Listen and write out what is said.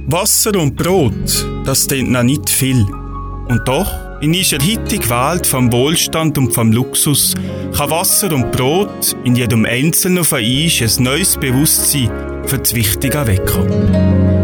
Wasser und Brot, das klingt noch nicht viel. Und doch, in unserer heutigen Welt vom Wohlstand und vom Luxus, kann Wasser und Brot in jedem Einzelnen von uns ein neues Bewusstsein für das Wichtige wecken.